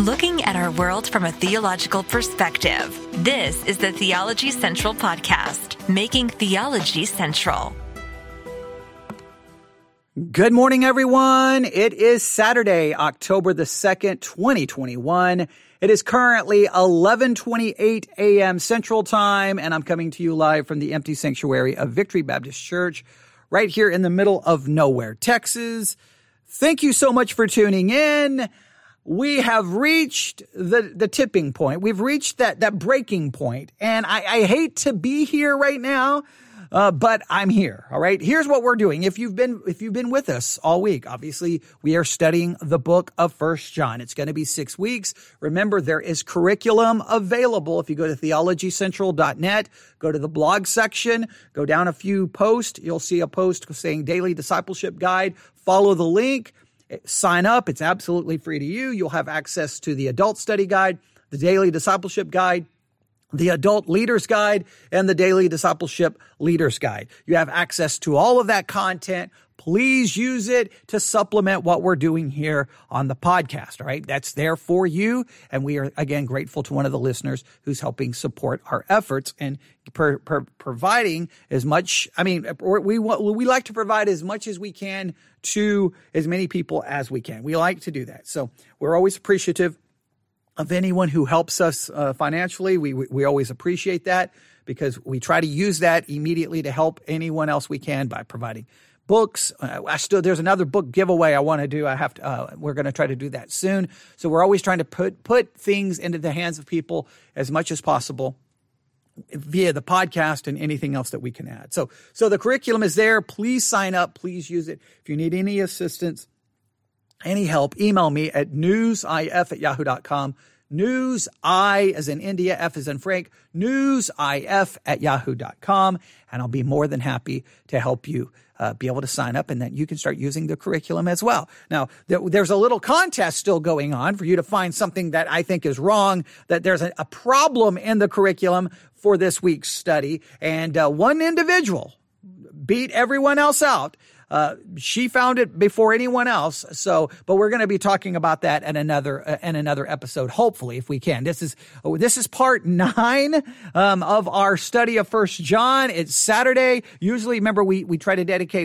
Looking at our world from a theological perspective. This is the Theology Central Podcast, making theology central. Good morning, everyone. It is Saturday, October the 2nd, 2021. It is currently 11:28 a.m. Central Time, and I'm coming to you live from the empty sanctuary of Victory Baptist Church, right here in the middle of nowhere, Texas. Thank you so much for tuning in. We have reached the tipping point. We've reached that breaking point, and I hate to be here right now, but I'm here. All right. Here's what we're doing. If you've been with us all week, obviously we are studying the book of 1 John. It's going to be 6 weeks. Remember, there is curriculum available. If you go to theologycentral.net, go to the blog section, go down a few posts, you'll see a post saying Daily Discipleship Guide. Follow the link. Sign up. It's absolutely free to you. You'll have access to the Adult Study Guide, the Daily Discipleship Guide, the Adult Leaders Guide, and the Daily Discipleship Leaders Guide. You have access to all of that content. Please use it to supplement what we're doing here on the podcast, all right? That's there for you, and we are, again, grateful to one of the listeners who's helping support our efforts and providing as much. I mean, we like to provide as much as we can to as many people as we can. We like to do that. So we're always appreciative of anyone who helps us financially. We always appreciate that because we try to use that immediately to help anyone else we can by providing books. There's another book giveaway I want to do. We're going to try to do that soon. So we're always trying to put things into the hands of people as much as possible via the podcast and anything else that we can add. So the curriculum is there. Please sign up. Please use it. If you need any assistance, any help, email me at newsif@yahoo.com. Newsi as in India, F as in Frank, newsif@yahoo.com. And I'll be more than happy to help you be able to sign up, and then you can start using the curriculum as well. Now, there's a little contest still going on for you to find something that I think is wrong, that there's a problem in the curriculum for this week's study. And one individual beat everyone else out. She found it before anyone else. But we're going to be talking about that in another episode, hopefully, if we can. This is part 9 of our study of 1 John. It's Saturday. Usually, remember, we try to dedicate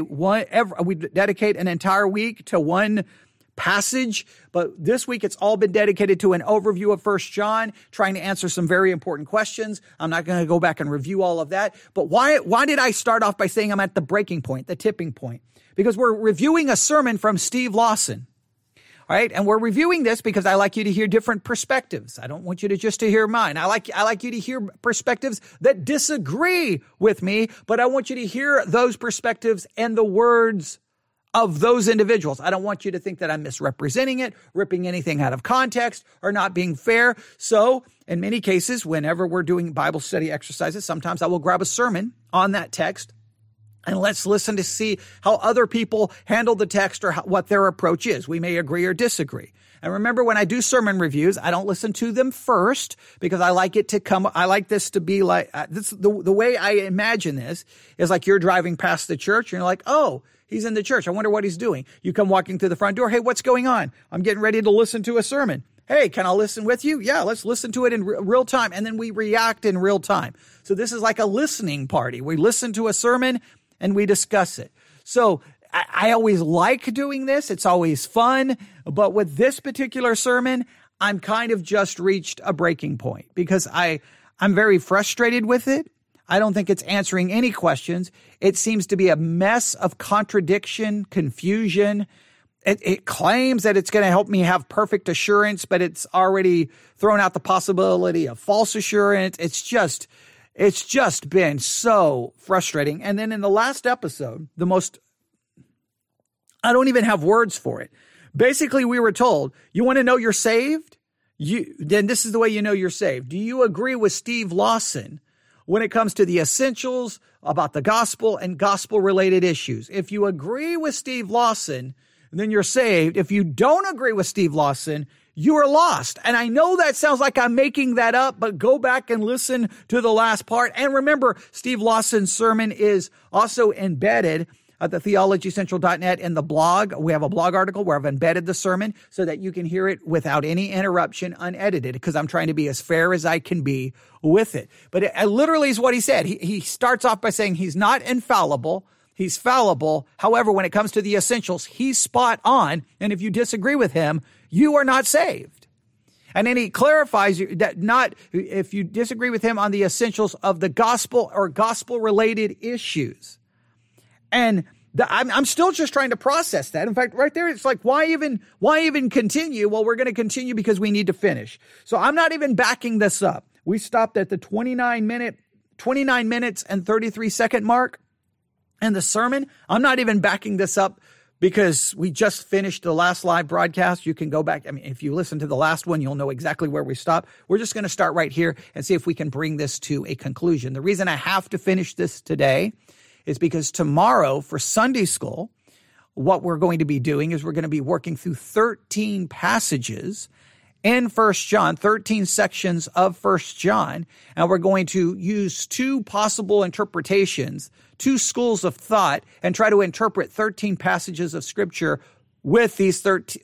an entire week to one passage, but this week it's all been dedicated to an overview of 1 John, trying to answer some very important questions. I'm not going to go back and review all of that, but why did I start off by saying I'm at the breaking point, the tipping point? Because we're reviewing a sermon from Steve Lawson. All right. And we're reviewing this because I like you to hear different perspectives. I don't want you to just to hear mine. I like you to hear perspectives that disagree with me, but I want you to hear those perspectives and the words of those individuals. I don't want you to think that I'm misrepresenting it, ripping anything out of context, or not being fair. So in many cases, whenever we're doing Bible study exercises, sometimes I will grab a sermon on that text and let's listen to see how other people handle the text or what their approach is. We may agree or disagree. And remember, when I do sermon reviews, I don't listen to them first because I like this to be like this. The way I imagine this is like you're driving past the church and you're like, oh, he's in the church. I wonder what he's doing. You come walking through the front door. Hey, what's going on? I'm getting ready to listen to a sermon. Hey, can I listen with you? Yeah, let's listen to it in real time. And then we react in real time. So this is like a listening party. We listen to a sermon and we discuss it. So I always like doing this. It's always fun. But with this particular sermon, I'm kind of just reached a breaking point because I'm very frustrated with it. I don't think it's answering any questions. It seems to be a mess of contradiction, confusion. It claims that it's going to help me have perfect assurance, but it's already thrown out the possibility of false assurance. It's just been so frustrating. And then in the last episode, I don't even have words for it. Basically, we were told, you want to know you're saved? Then this is the way you know you're saved. Do you agree with Steve Lawson when it comes to the essentials about the gospel and gospel-related issues? If you agree with Steve Lawson, then you're saved. If you don't agree with Steve Lawson, you are lost. And I know that sounds like I'm making that up, but go back and listen to the last part. And remember, Steve Lawson's sermon is also embedded at the theologycentral.net in the blog. We have a blog article where I've embedded the sermon so that you can hear it without any interruption, unedited, because I'm trying to be as fair as I can be with it. But it literally is what he said. He starts off by saying he's not infallible. He's fallible. However, when it comes to the essentials, he's spot on. And if you disagree with him, you are not saved. And then he clarifies that not if you disagree with him on the essentials of the gospel or gospel-related issues. And I'm still just trying to process that. In fact, right there, it's like, why even continue? Well, we're going to continue because we need to finish. So I'm not even backing this up. We stopped at the 29 minutes and 33 second mark in the sermon. I'm not even backing this up because we just finished the last live broadcast. You can go back. I mean, if you listen to the last one, you'll know exactly where we stopped. We're just going to start right here and see if we can bring this to a conclusion. The reason I have to finish this today is because tomorrow for Sunday school, what we're going to be doing is we're going to be working through 13 passages in 1 John, 13 sections of 1 John, and we're going to use two possible interpretations, two schools of thought, and try to interpret 13 passages of Scripture with these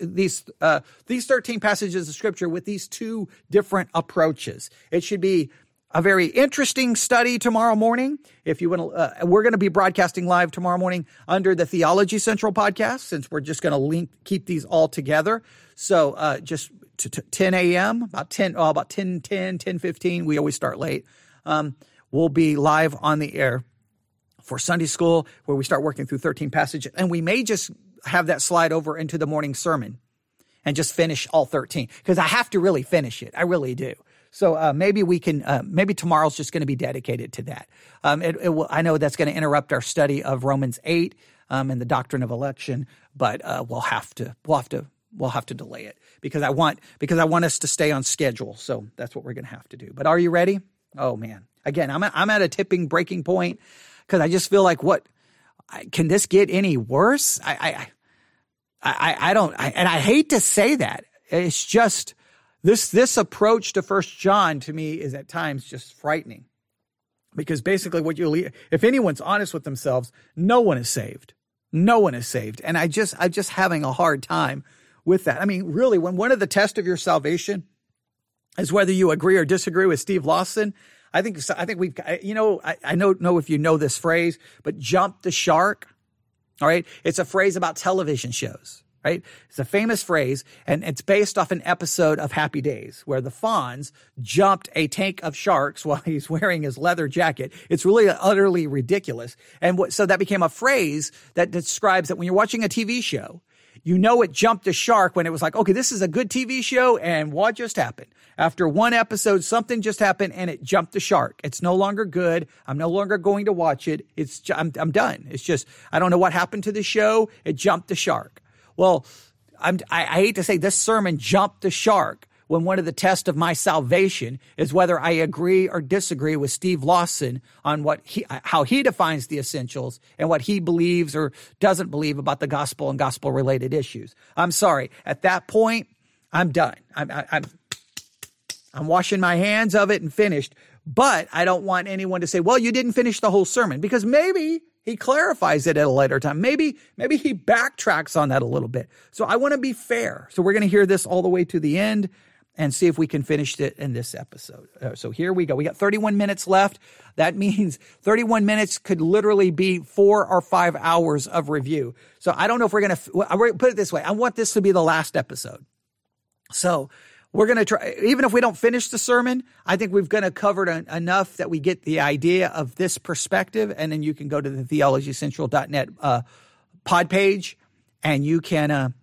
13 passages of Scripture with these two different approaches. It should be a very interesting study tomorrow morning. If you want to, we're going to be broadcasting live tomorrow morning under the Theology Central podcast, since we're just going to keep these all together. So just to 10 a.m., about 10:15. We always start late. We'll be live on the air for Sunday school, where we start working through 13 passages. And we may just have that slide over into the morning sermon and just finish all 13, because I have to really finish it. I really do. So maybe we can. Maybe tomorrow's just going to be dedicated to that. I know that's going to interrupt our study of Romans 8 and the doctrine of election, but we'll have to delay it because I want us to stay on schedule. So that's what we're going to have to do. But are you ready? Oh man! Again, I'm at a breaking point because I just feel like can this get any worse? I don't. And I hate to say that. It's just. This approach to 1 John to me is at times just frightening, because basically if anyone's honest with themselves, no one is saved. No one is saved. And I'm just having a hard time with that. I mean, really, when one of the tests of your salvation is whether you agree or disagree with Steve Lawson, I think we've, I don't know if you know this phrase, but jump the shark. All right. It's a phrase about television shows. Right? It's a famous phrase, and it's based off an episode of Happy Days where the Fonz jumped a tank of sharks while he's wearing his leather jacket. It's really utterly ridiculous. And so that became a phrase that describes that when you're watching a TV show, you know it jumped a shark when it was like, okay, this is a good TV show, and what just happened? After one episode, something just happened, and it jumped the shark. It's no longer good. I'm no longer going to watch it. I'm done. It's just, I don't know what happened to the show. It jumped the shark. Well, I hate to say this sermon jumped the shark when one of the tests of my salvation is whether I agree or disagree with Steve Lawson on how he defines the essentials and what he believes or doesn't believe about the gospel and gospel-related issues. I'm sorry. At that point, I'm done. I'm washing my hands of it and finished. But I don't want anyone to say, well, you didn't finish the whole sermon, because maybe he clarifies it at a later time. Maybe he backtracks on that a little bit. So I want to be fair. So we're going to hear this all the way to the end and see if we can finish it in this episode. So here we go. We got 31 minutes left. That means 31 minutes could literally be 4 or 5 hours of review. So I don't know if we're going to put it this way. I want this to be the last episode. So we're going to try, even if we don't finish the sermon, I think we've going to cover enough that we get the idea of this perspective. And then you can go to the theologycentral.net pod page, and you can,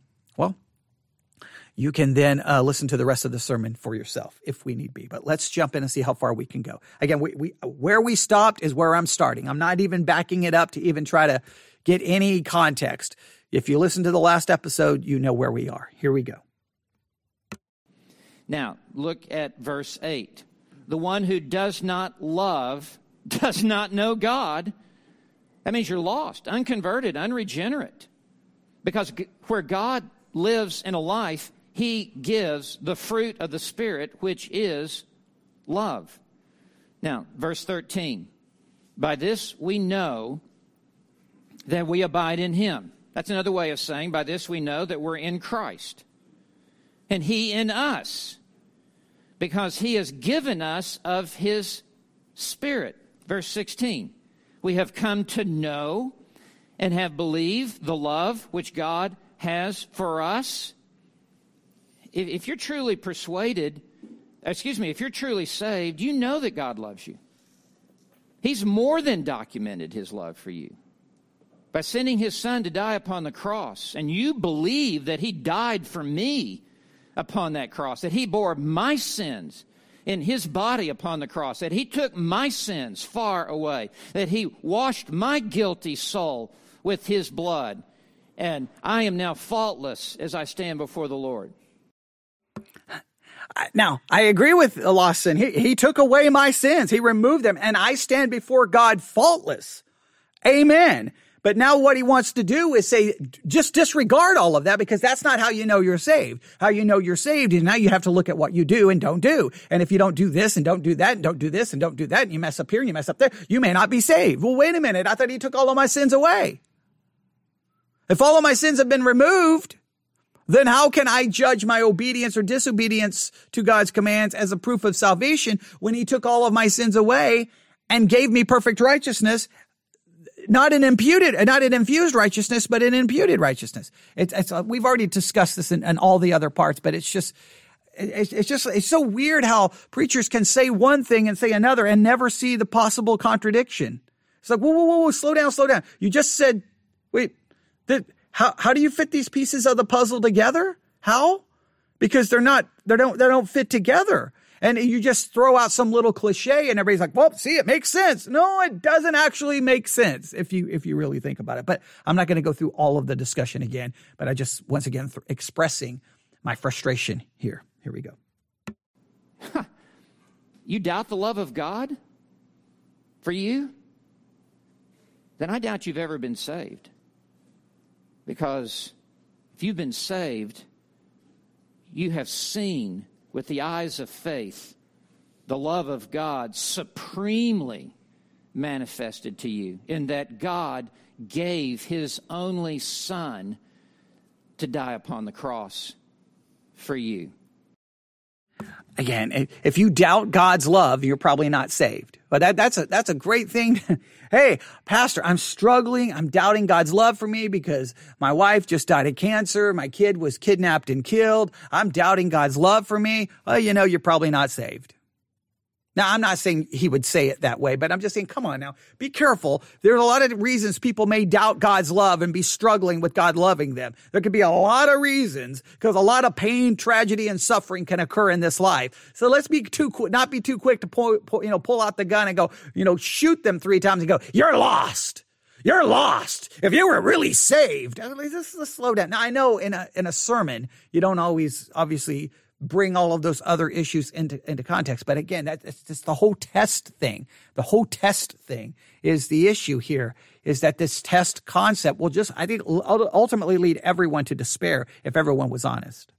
you can then listen to the rest of the sermon for yourself if we need be. But let's jump in and see how far we can go. Again, where we stopped is where I'm starting. I'm not even backing it up to even try to get any context. If you listen to the last episode, you know where we are. Here we go. Now, look at verse 8. The one who does not love does not know God. That means you're lost, unconverted, unregenerate. Because where God lives in a life, he gives the fruit of the Spirit, which is love. Now, verse 13. By this we know that we abide in him. That's another way of saying, by this we know that we're in Christ, and he in us, because he has given us of his Spirit. Verse 16, we have come to know and have believed the love which God has for us. If you're truly persuaded, if you're truly saved, you know that God loves you. He's more than documented his love for you by sending his Son to die upon the cross. And you believe that he died for me upon that cross, that he bore my sins in his body upon the cross, that he took my sins far away, that he washed my guilty soul with his blood, and I am now faultless as I stand before the Lord. Now, I agree with Lawson. He took away my sins. He removed them, and I stand before God faultless. Amen. But now what he wants to do is say, just disregard all of that, because that's not how you know you're saved. How you know you're saved is now you have to look at what you do and don't do. And if you don't do this and don't do that and don't do this and don't do that, and you mess up here and you mess up there, you may not be saved. Well, wait a minute. I thought he took all of my sins away. If all of my sins have been removed, then how can I judge my obedience or disobedience to God's commands as a proof of salvation when he took all of my sins away and gave me perfect righteousness? Not an infused righteousness, but an imputed righteousness. We've already discussed this in all the other parts, but it's so weird how preachers can say one thing and say another and never see the possible contradiction. It's like, whoa, slow down. You just said, wait, how do you fit these pieces of the puzzle together? How? Because they don't fit together. And you just throw out some little cliche and everybody's like, well, see, it makes sense. No, it doesn't actually make sense if you really think about it. But I'm not going to go through all of the discussion again, but I just, once again, expressing my frustration here. Here we go. You doubt the love of God for you? Then I doubt you've ever been saved. Because if you've been saved, you have seen with the eyes of faith the love of God supremely manifested to you, in that God gave his only Son to die upon the cross for you. Again, if you doubt God's love, you're probably not saved. But that's a great thing. Hey, Pastor, I'm struggling. I'm doubting God's love for me because my wife just died of cancer. My kid was kidnapped and killed. I'm doubting God's love for me. Well, you're probably not saved. Now, I'm not saying he would say it that way, but I'm just saying, come on now, be careful. There are a lot of reasons people may doubt God's love and be struggling with God loving them. There could be a lot of reasons, because a lot of pain, tragedy, and suffering can occur in this life. So let's not be too quick to pull out the gun and go, shoot them 3 times and go, you're lost. You're lost. If you were really saved. Let's slow down. Now, I know in a sermon, you don't always obviously bring all of those other issues into context. But again, that's just the whole test thing. The whole test thing is the issue here, is that this test concept will just, I think, ultimately lead everyone to despair if everyone was honest.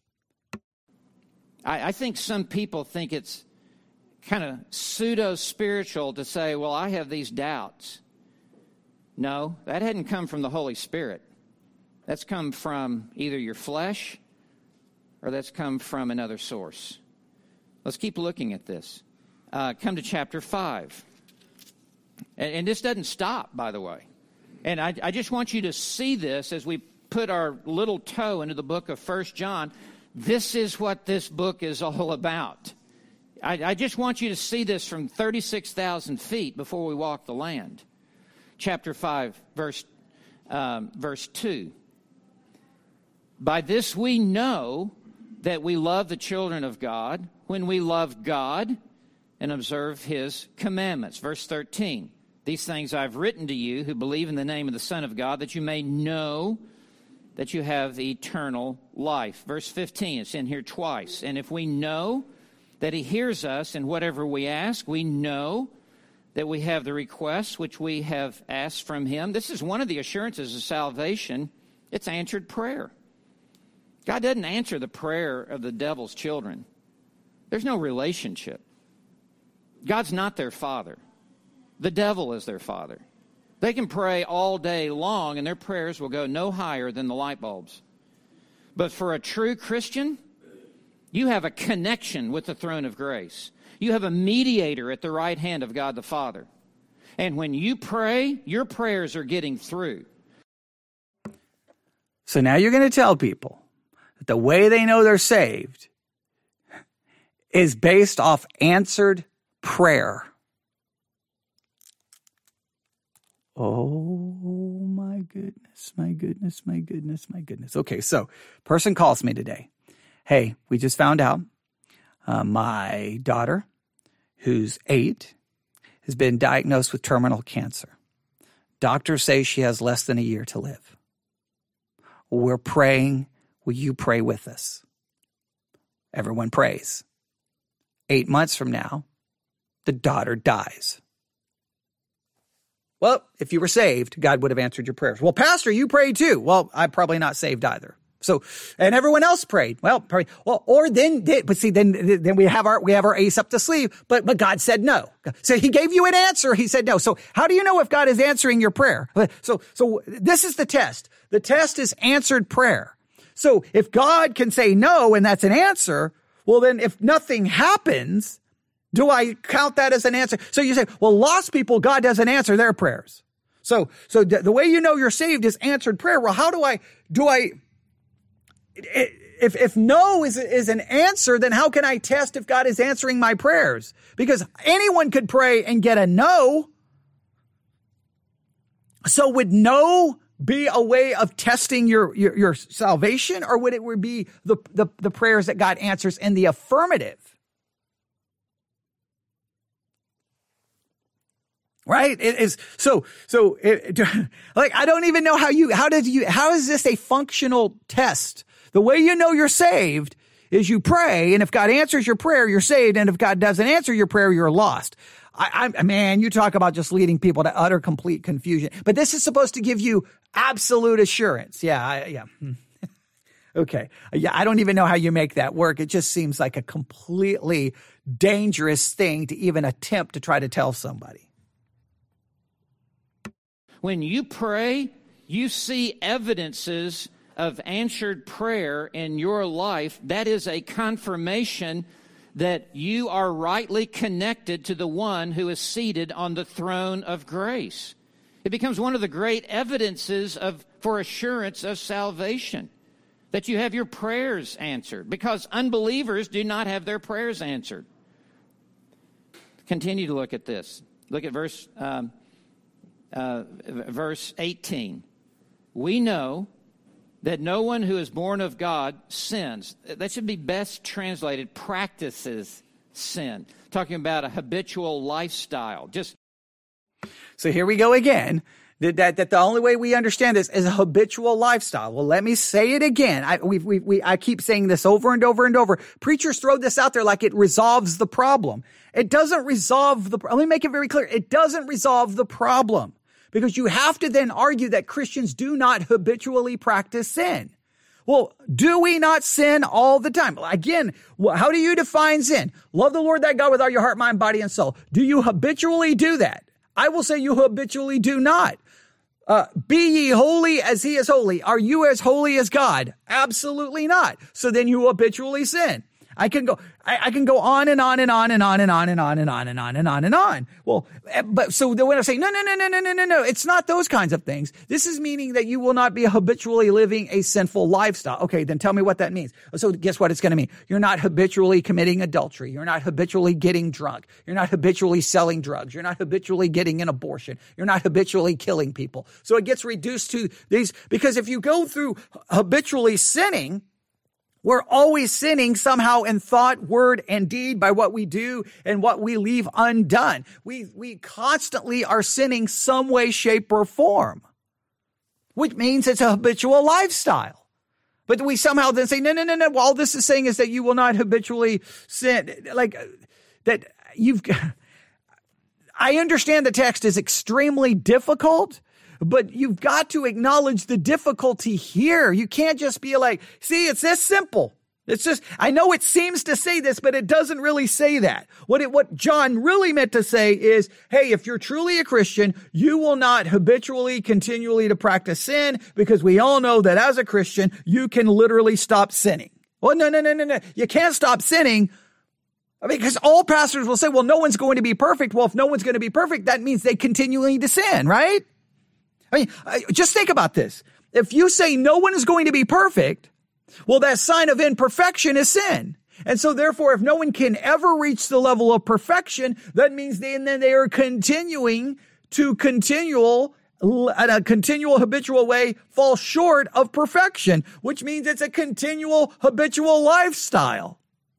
I think some people think it's kind of pseudo-spiritual to say, well, I have these doubts. No, that hadn't come from the Holy Spirit. That's come from either your flesh or that's come from another source. Let's keep looking at this. Come to chapter 5. And this doesn't stop, by the way. And I just want you to see this as we put our little toe into the book of 1 John. This is what this book is all about. I just want you to see this from 36,000 feet before we walk the land. Chapter 5, verse 2. By this we know that we love the children of God when we love God and observe his commandments. Verse 13, these things I've written to you who believe in the name of the Son of God, that you may know that you have eternal life. Verse 15, it's in here twice. And if we know that he hears us in whatever we ask, we know that we have the requests which we have asked from him. This is one of the assurances of salvation. It's answered prayer. God doesn't answer the prayer of the devil's children. There's no relationship. God's not their father. The devil is their father. They can pray all day long, and their prayers will go no higher than the light bulbs. But for a true Christian, you have a connection with the throne of grace. You have a mediator at the right hand of God the Father. And when you pray, your prayers are getting through. So now you're going to tell people that the way they know they're saved is based off answered prayer. Oh, my goodness, my goodness, my goodness, my goodness. Okay, so person calls me today. Hey, we just found out my daughter, who's 8, has been diagnosed with terminal cancer. Doctors say she has less than a year to live. We're praying. Will you pray with us? Everyone prays. 8 months from now, the daughter dies. Well, if you were saved, God would have answered your prayers. Well, Pastor, you prayed too. Well, I'm probably not saved either. So, and everyone else prayed. Well, probably, then we have our ace up the sleeve, but God said no. So he gave you an answer. He said no. So how do you know if God is answering your prayer? So this is the test. The test is answered prayer. So if God can say no, and that's an answer, well, then if nothing happens, do I count that as an answer? So you say, well, lost people, God doesn't answer their prayers. So the way you know you're saved is answered prayer. Well, how do I, if no is an answer, then how can I test if God is answering my prayers? Because anyone could pray and get a no. So would no be a way of testing your salvation, or would it be the prayers that God answers in the affirmative? Right? It is like, I don't even know how is this a functional test? The way you know you're saved is you pray, and if God answers your prayer, you're saved, and if God doesn't answer your prayer, you're lost. Man, you talk about just leading people to utter complete confusion. But this is supposed to give you absolute assurance. Yeah. Okay. Yeah, I don't even know how you make that work. It just seems like a completely dangerous thing to even attempt to try to tell somebody. When you pray, you see evidences of answered prayer in your life. That is a confirmation that you are rightly connected to the one who is seated on the throne of grace. It becomes one of the great evidences for assurance of salvation, that you have your prayers answered, because unbelievers do not have their prayers answered. Continue to look at this. Look at verse 18. We know that no one who is born of God sins. That should be best translated, practices sin. Talking about a habitual lifestyle. So here we go again. That the only way we understand this is a habitual lifestyle. Well, let me say it again. I keep saying this over and over and over. Preachers throw this out there like it resolves the problem. It doesn't resolve let me make it very clear. It doesn't resolve the problem. Because you have to then argue that Christians do not habitually practice sin. Well, do we not sin all the time? Again, how do you define sin? Love the Lord thy God with all your heart, mind, body, and soul. Do you habitually do that? I will say you habitually do not. Be ye holy as he is holy. Are you as holy as God? Absolutely not. So then you habitually sin. I can go on and on and on and on and on and on and on and on and on and on. Well, but so when I say, no, it's not those kinds of things. This is meaning that you will not be habitually living a sinful lifestyle. Okay, then tell me what that means. So guess what it's going to mean? You're not habitually committing adultery. You're not habitually getting drunk. You're not habitually selling drugs. You're not habitually getting an abortion. You're not habitually killing people. So it gets reduced to these, because if you go through habitually sinning, we're always sinning somehow in thought, word, and deed by what we do and what we leave undone. We constantly are sinning some way, shape, or form, which means it's a habitual lifestyle. But we somehow then say, no. All this is saying is that you will not habitually sin. Like that I understand the text is extremely difficult, but you've got to acknowledge the difficulty here. You can't just be like, see, it's this simple. It's just, I know it seems to say this, but it doesn't really say that. What John really meant to say is, hey, if you're truly a Christian, you will not habitually, continually to practice sin, because we all know that as a Christian, you can literally stop sinning. Well, no. You can't stop sinning. I mean, because all pastors will say, well, no one's going to be perfect. Well, if no one's going to be perfect, that means they continually to sin, right? I mean, just think about this. If you say no one is going to be perfect, well, that sign of imperfection is sin. And so therefore, if no one can ever reach the level of perfection, that means they are continuing to in a continual habitual way fall short of perfection, which means it's a continual habitual lifestyle.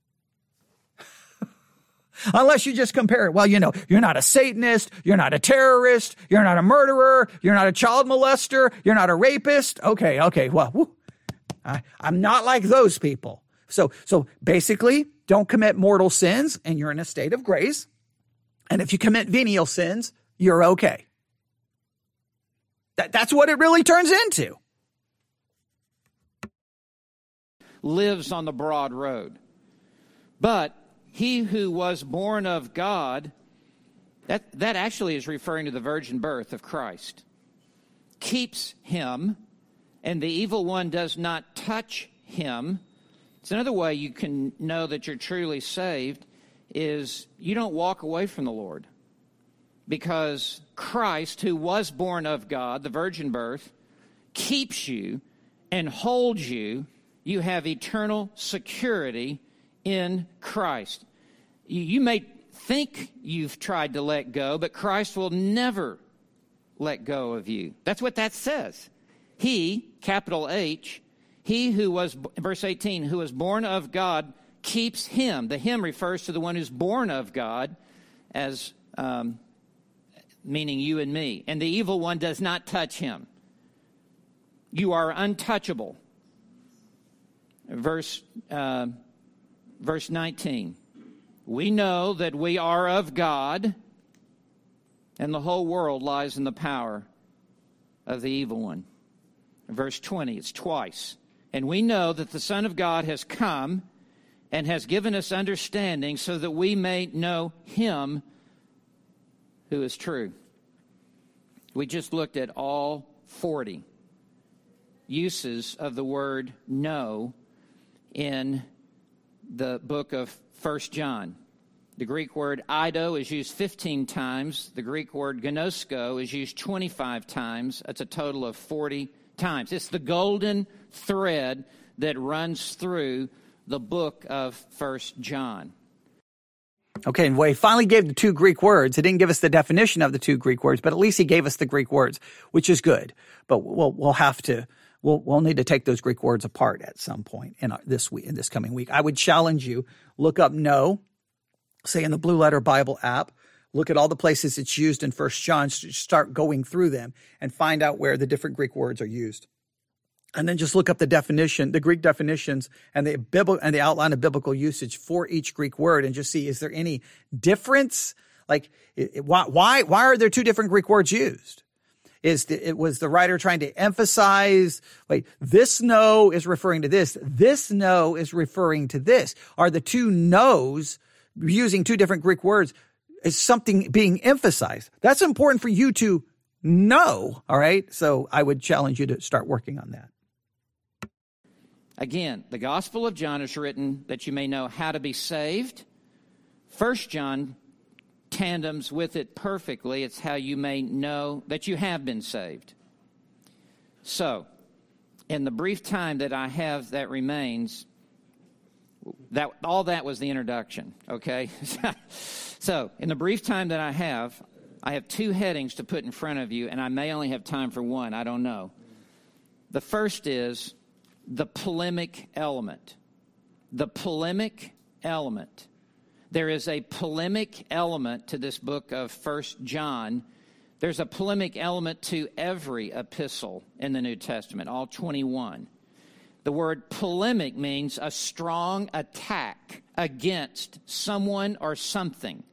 Unless you just compare it. Well, you're not a Satanist, you're not a terrorist, you're not a murderer, you're not a child molester, you're not a rapist. Okay, well, I'm not like those people. So basically, don't commit mortal sins, and you're in a state of grace. And if you commit venial sins, you're okay. That's what it really turns into. Lives on the broad road. But he who was born of God, that actually is referring to the virgin birth of Christ, keeps him, and the evil one does not touch him. It's another way you can know that you're truly saved is you don't walk away from the Lord, because Christ, who was born of God, the virgin birth, keeps you and holds you. You have eternal security in Christ. You may think you've tried to let go, but Christ will never let go of you. That's what that says. He, capital H, he who was, verse 18, who was born of God keeps him. The him refers to the one who's born of God, as meaning you and me. And the evil one does not touch him. You are untouchable. Verse 19. We know that we are of God, and the whole world lies in the power of the evil one. Verse 20, it's twice. And we know that the Son of God has come and has given us understanding so that we may know him who is true. We just looked at all 40 uses of the word know in the book of 1 John. The Greek word eido is used 15 times. The Greek word gnosko is used 25 times. That's a total of 40 times. It's the golden thread that runs through the book of 1 John. Okay, and he finally gave the two Greek words. He didn't give us the definition of the two Greek words, but at least he gave us the Greek words, which is good. But we'll need to take those Greek words apart at some point in this coming week. I would challenge you, look up know, say in the Blue Letter Bible app, look at all the places it's used in 1 John, start going through them and find out where the different Greek words are used. And then just look up the definition, the Greek definitions and the outline of biblical usage for each Greek word and just see, is there any difference? Like, why are there two different Greek words used? Was the writer trying to emphasize, this no is referring to this no is referring to this? Are the two no's using two different Greek words? Is something being emphasized? That's important for you to know, all right? So I would challenge you to start working on that. Again, the Gospel of John is written that you may know how to be saved. 1 John tandems with it perfectly. It's how you may know that you have been saved. So, in the brief time that I have that remains, all that was the introduction, okay? So, in the brief time that I have two headings to put in front of you, and I may only have time for one, I don't know. The first is the polemic element. The polemic element. There is a polemic element to this book of 1 John. There's a polemic element to every epistle in the New Testament, all 21. The word polemic means a strong attack against someone or something.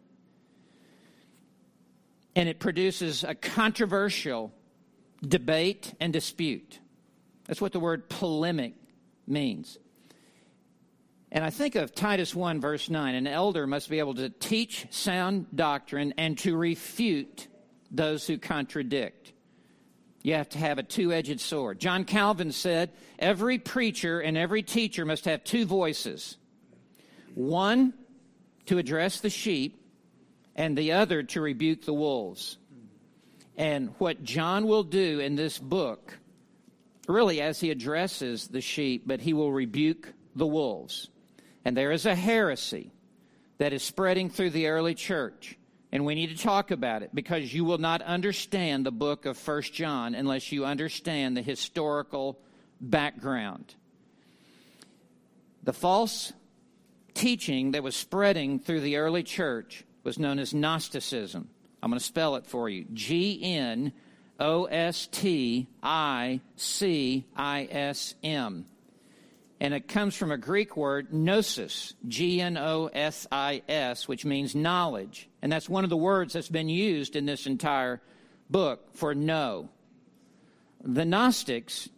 And it produces a controversial debate and dispute. That's what the word polemic means. And I think of Titus 1, verse 9, an elder must be able to teach sound doctrine and to refute those who contradict. You have to have a two-edged sword. John Calvin said, every preacher and every teacher must have two voices. One to address the sheep, and the other to rebuke the wolves. And what John will do in this book, really as he addresses the sheep, but he will rebuke the wolves. And there is a heresy that is spreading through the early church. And we need to talk about it because you will not understand the book of 1 John unless you understand the historical background. The false teaching that was spreading through the early church was known as Gnosticism. I'm going to spell it for you. Gnostism. And it comes from a Greek word, gnosis, Gnosis, which means knowledge. And that's one of the words that's been used in this entire book for know. The Gnostics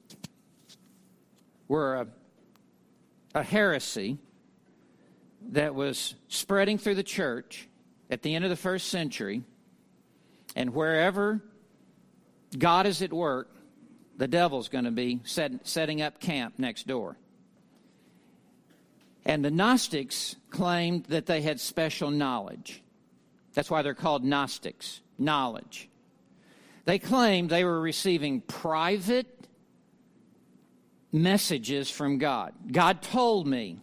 were a heresy that was spreading through the church at the end of the first century. And wherever God is at work, the devil's going to be setting up camp next door. And the Gnostics claimed that they had special knowledge. That's why they're called Gnostics, knowledge. They claimed they were receiving private messages from God. God told me.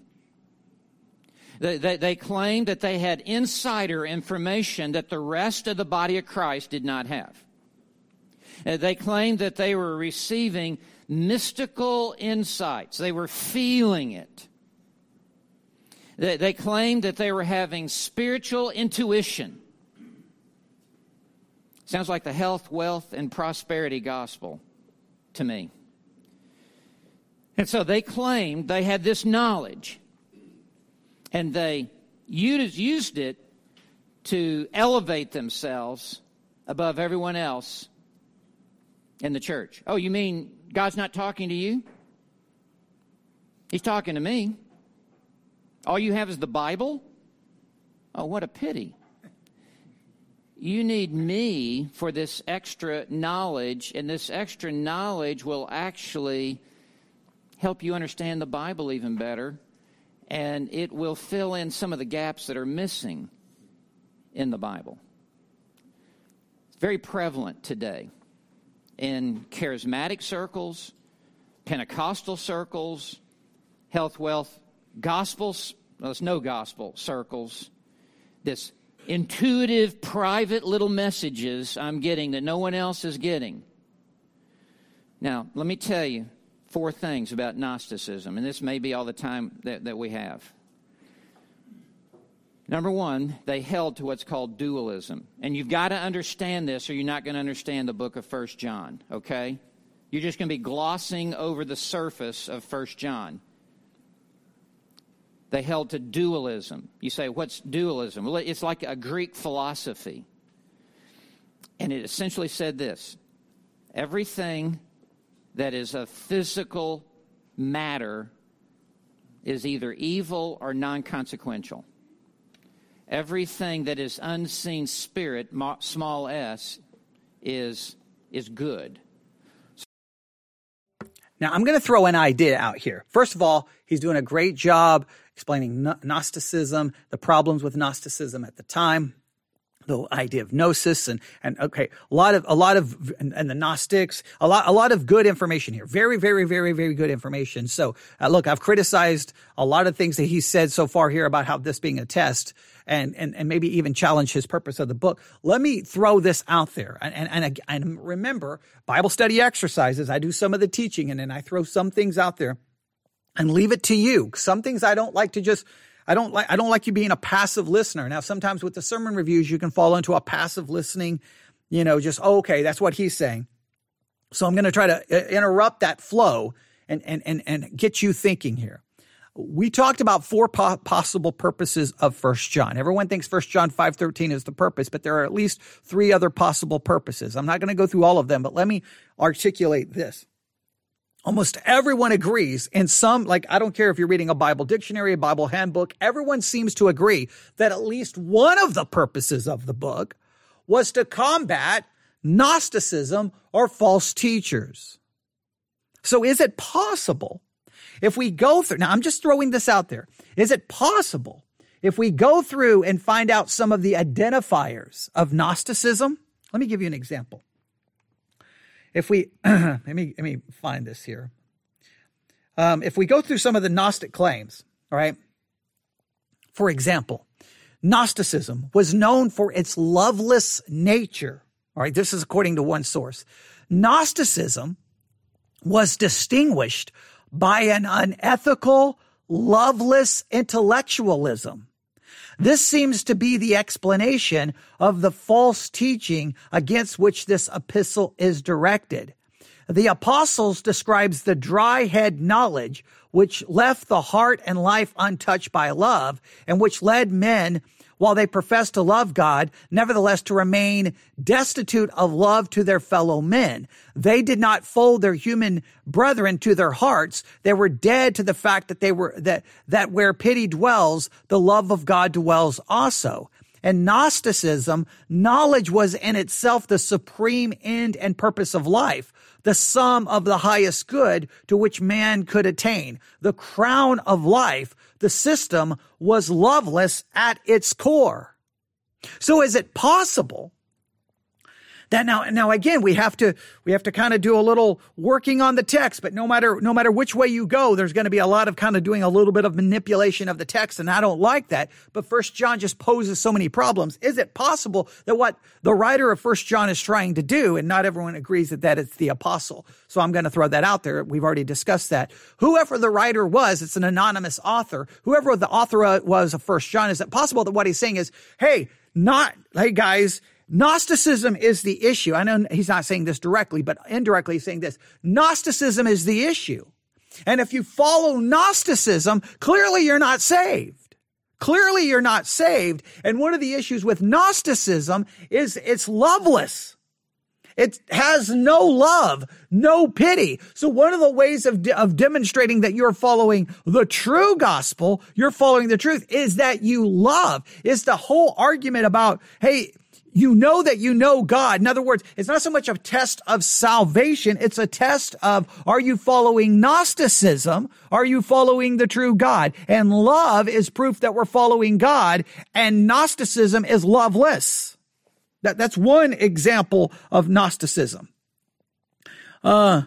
They claimed that they had insider information that the rest of the body of Christ did not have. They claimed that they were receiving mystical insights. They were feeling it. They claimed that they were having spiritual intuition. Sounds like the health, wealth, and prosperity gospel to me. And so they claimed they had this knowledge. And they used it to elevate themselves above everyone else in the church. Oh, you mean God's not talking to you? He's talking to me. All you have is the Bible? Oh, what a pity. You need me for this extra knowledge, and this extra knowledge will actually help you understand the Bible even better, and it will fill in some of the gaps that are missing in the Bible. It's very prevalent today in charismatic circles, Pentecostal circles, health, wealth, gospels, well, there's no gospel circles, this intuitive, private little messages I'm getting that no one else is getting. Now, let me tell you 4 things about Gnosticism, and this may be all the time that we have. Number 1, they held to what's called dualism. And you've got to understand this or you're not going to understand the book of 1 John, okay? You're just going to be glossing over the surface of 1 John. They held to dualism. You say, what's dualism? Well, it's like a Greek philosophy. And it essentially said this: everything that is a physical matter is either evil or non-consequential. Everything that is unseen spirit, small s, is good. Now, I'm going to throw an idea out here. First of all, he's doing a great job explaining Gnosticism, the problems with Gnosticism at the time, the idea of gnosis, and okay, a lot of the Gnostics, a lot of good information here. Very, very, very, very good information. So, look, I've criticized a lot of things that he said so far here about how this being a test, and maybe even challenge his purpose of the book. Let me throw this out there. And remember, Bible study exercises, I do some of the teaching, and then I throw some things out there and leave it to you. Some things I don't like to just, I don't like you being a passive listener. Now, sometimes with the sermon reviews, you can fall into a passive listening, just, okay, that's what he's saying. So I'm going to try to interrupt that flow and get you thinking here. We talked about 4 possible purposes of 1 John. Everyone thinks 1 John 5:13 is the purpose, but there are at least 3 other possible purposes. I'm not going to go through all of them, but let me articulate this. almost everyone agrees in some, like, I don't care if you're reading a Bible dictionary, a Bible handbook, everyone seems to agree that at least one of the purposes of the book was to combat Gnosticism or false teachers. So is it possible if we go through, now I'm just throwing this out there, is it possible if we go through and find out some of the identifiers of Gnosticism? Let me give you an example. If we, let me find this here. If we go through some of the Gnostic claims, all right, for example, Gnosticism was known for its loveless nature. All right, this is according to one source. Gnosticism was distinguished by an unethical, loveless intellectualism. This seems to be the explanation of the false teaching against which this epistle is directed. The apostles describes the dry head knowledge which left the heart and life untouched by love, and which led men, while they professed to love God, nevertheless to remain destitute of love to their fellow men. They did not fold their human brethren to their hearts. They were dead to the fact that that where pity dwells, the love of God dwells also. And Gnosticism, knowledge was in itself the supreme end and purpose of life, the sum of the highest good to which man could attain, the crown of life. The system was loveless at its core. So is it possible that now again, we have to kind of do a little working on the text, but no matter which way you go, there's going to be a lot of kind of doing a little bit of manipulation of the text, and I don't like that. But 1 John just poses so many problems. Is it possible that what the writer of 1 John is trying to do, and not everyone agrees that it's the apostle, so I'm going to throw that out there. We've already discussed that. Whoever the writer was, it's an anonymous author. Whoever the author was of 1 John, is it possible that what he's saying is, hey guys, Gnosticism is the issue. I know he's not saying this directly, but indirectly he's saying this. Gnosticism is the issue. And if you follow Gnosticism, clearly you're not saved. Clearly you're not saved. And one of the issues with Gnosticism is it's loveless. It has no love, no pity. So one of the ways of demonstrating that you're following the true gospel, you're following the truth, is that you love. It's the whole argument about, hey, you know that you know God. In other words, it's not so much a test of salvation. It's a test of, are you following Gnosticism? Are you following the true God? And love is proof that we're following God, and Gnosticism is loveless. That's one example of Gnosticism. You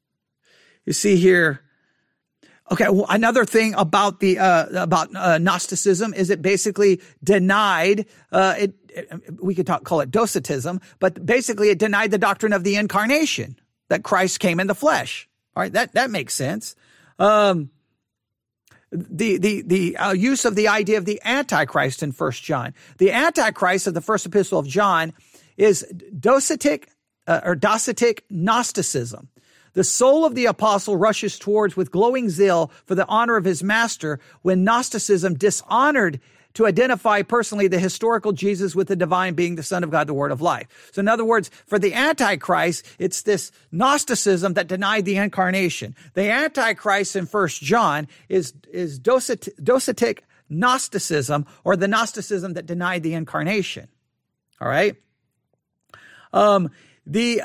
see here. Okay, well, another thing about Gnosticism is it basically denied we could call it Docetism, but basically it denied the doctrine of the incarnation, that Christ came in the flesh. All right, that makes sense. The use of the idea of the Antichrist in 1 John. The Antichrist of the first epistle of John is Docetic Gnosticism. The soul of the apostle rushes towards with glowing zeal for the honor of his master, when Gnosticism dishonored to identify personally the historical Jesus with the divine being, the Son of God, the Word of life. So in other words, for the Antichrist, it's this Gnosticism that denied the incarnation. The Antichrist in 1 John is Docetic Gnosticism, or the Gnosticism that denied the incarnation. All right? The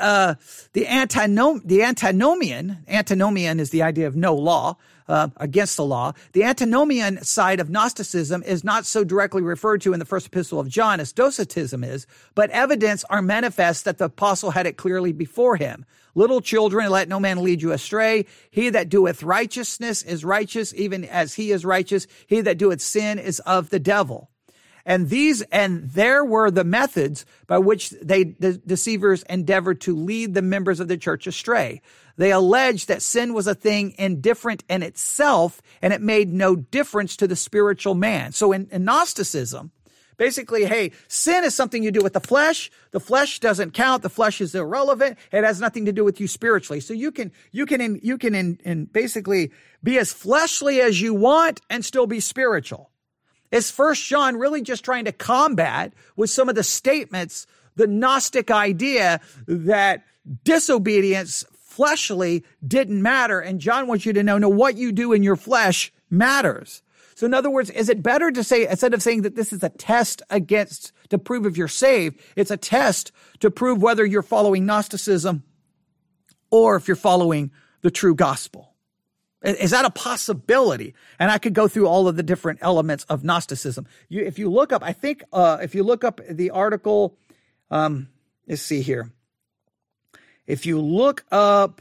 antinomian is the idea of no law, against the law. The antinomian side of Gnosticism is not so directly referred to in the first epistle of John as Docetism is, but evidence are manifest that the apostle had it clearly before him. Little children, let no man lead you astray. He that doeth righteousness is righteous, even as he is righteous. He that doeth sin is of the devil. And there were the methods by which the deceivers endeavored to lead the members of the church astray. They alleged that sin was a thing indifferent in itself, and it made no difference to the spiritual man. So in Gnosticism, basically, hey, sin is something you do with the flesh. The flesh doesn't count. The flesh is irrelevant. It has nothing to do with you spiritually. So you can basically be as fleshly as you want and still be spiritual. Is 1 John really just trying to combat with some of the statements the Gnostic idea that disobedience fleshly didn't matter. And John wants you to know, no, what you do in your flesh matters. So in other words, is it better to say, instead of saying that this is a test to prove if you're saved, it's a test to prove whether you're following Gnosticism or if you're following the true gospel? Is that a possibility? And I could go through all of the different elements of Gnosticism. If you look up, if you look up the article, let's see here. If you look up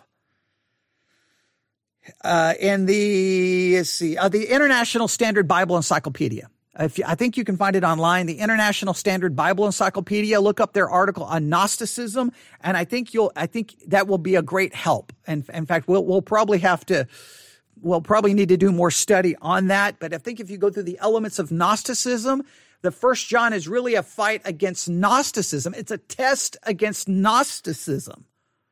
in the International Standard Bible Encyclopedia, I think you can find it online, the International Standard Bible Encyclopedia. Look up their article on Gnosticism, and I think that will be a great help. And in fact, we'll probably need to do more study on that. But I think if you go through the elements of Gnosticism, the First John is really a fight against Gnosticism. It's a test against Gnosticism.